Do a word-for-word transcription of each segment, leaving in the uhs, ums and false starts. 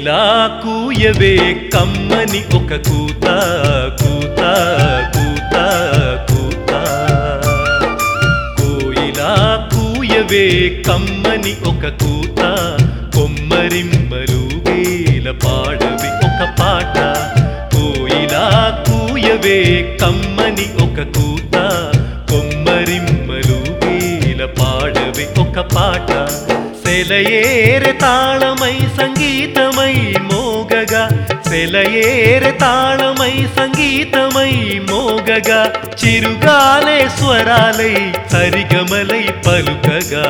కోయిలా కూయవే కమ్మని ఒక కూత కూత కూత కూత కోయిలా కూయవే కమ్మని ఒక కూత కొమ్మరిమ్మలు వేల పాడవి ఒక పాట కోయిలా కూయవే కమ్మని ఒక కూత కొమ్మరిమ్మలు వేల పాడవి ఒక పాట సెలయేరె తాళమై సంగీతమై మోగగా సెలయేరె తాళమై సంగీతమై మోగగా చిరుగాలే స్వరాలై సరిగమలై పలుకగా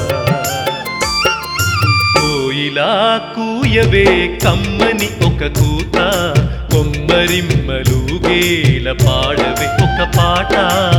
కోయిలా కూయవే కమ్మని ఒక కూత కొమ్మరిమ్మలు గేల పాడవే ఒక పాట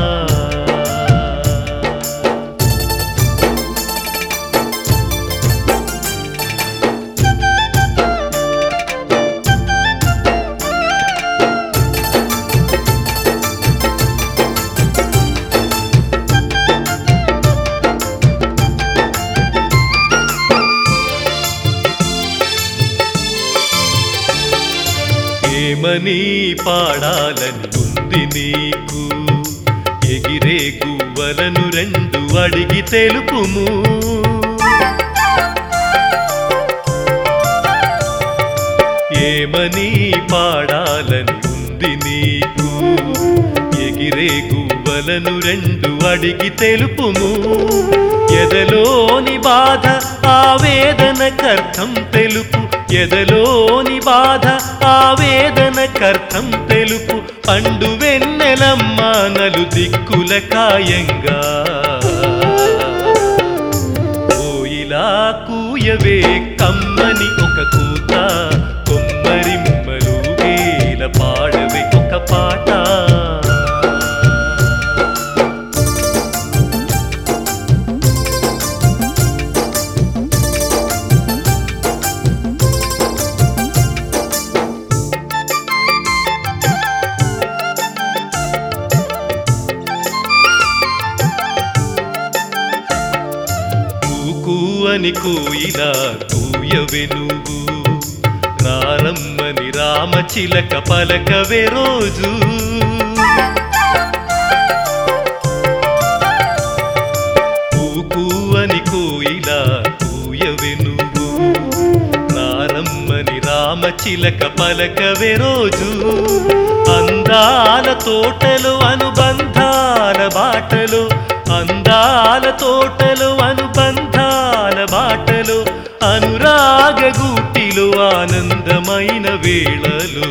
ఏమని పాడాలని ఉంది నీకు ఎగిరే గువ్వలను రెండు అడిగి తెలుపుము ఏమని పాడాలని ఉంది నీకు ఎగిరే గువ్వలను రెండు అడిగి తెలుపుము ఎదలోని బాధ ఆవేదనకర్థం తెలుపు ఎదలోని బాధ ఆవేదనకర్థం తెలుపు పండు వెన్నెలమ్మ నలు దిక్కుల కాయంగా కోయిలా కూయవే కమ్మని ఒక కూత కొమ్మరిమ్మలు వేల పాడవే ఒక పాట అని కోయిలా కూయవే నువ్వు రారమ్మని రామచిలక పలకవే రోజు కూకు అని కోయిలా కూయవే నువ్వు రారమ్మని రామచిలక పలకవే రోజు అందాల తోటలు అనుబంధాల బాటలు అందాల తోటలు అనుబంధాల బాటలు అనురాగ గూటిలు ఆనందమైన వేళలు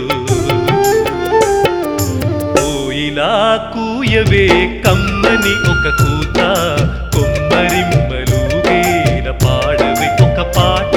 కోయిలా కూయవే కమ్మని ఒక కూత కొమ్మరిమ్మలు వేల పాడవే ఒక పాట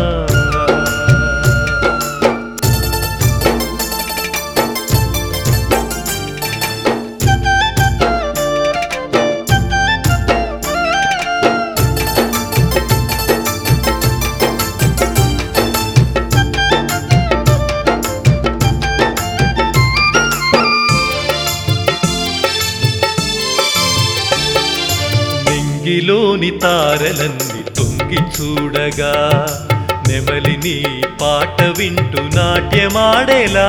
లోని తారలన్నీ తొంగి చూడగా నెమలిని పాట వింటూ నాట్యమాడేలా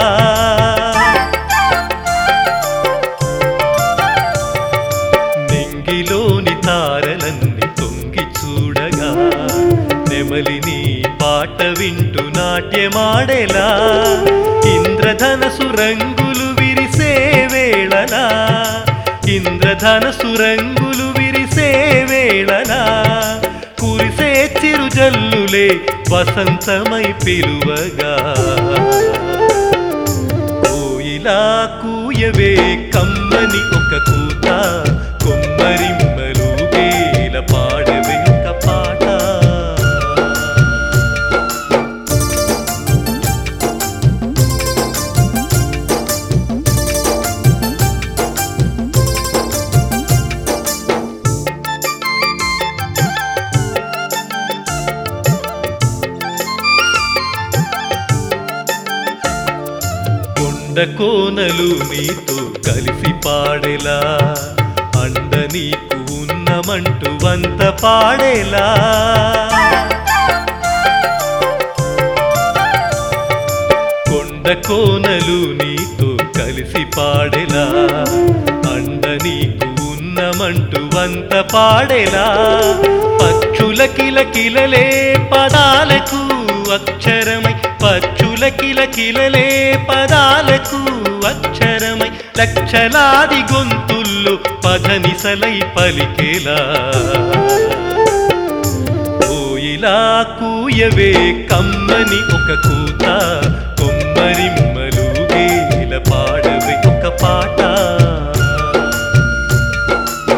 నింగిలోని తారలన్నీ తొంగి చూడగా నెమలిని పాట వింటూ నాట్యమాడేలా ఇంద్రధనసు రంగులు విరిసే వేళలా ఇంద్రధనసు రంగులు విరిసే వేళలా కురిసే చిరుజల్లులే వసంతమై పిలువగా కోయిలా కూయవే కమ్మని ఒక కూత కొమ్మరిమ్మలు వేల పాడవే ఒక పాట కోనలు నీతో కలిసి పాడేలా అండ నీకు ఉన్నమంటూ వంత పాడేలా కోనలు నీతో కలిసి పాడేలా అండ నీకు ఉన్నమంటూ వంత పాడేలా పచ్చుల కిలకిలలే పదాలకు అక్షరమై పచ్చుల కిలకిలలే పదాలకు అక్షరమై లక్షలాది గొంతుల్లో పధనిసలై పలికేలా కోయిలా కూయవే కమ్మని ఒక కూత కొమ్మరిమ్మలు గేల పాడవే ఒక పాట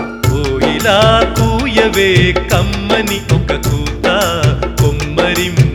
కోయిలా కూయవే కమ్మని ఒక కూత కొమ్మరిమ్మ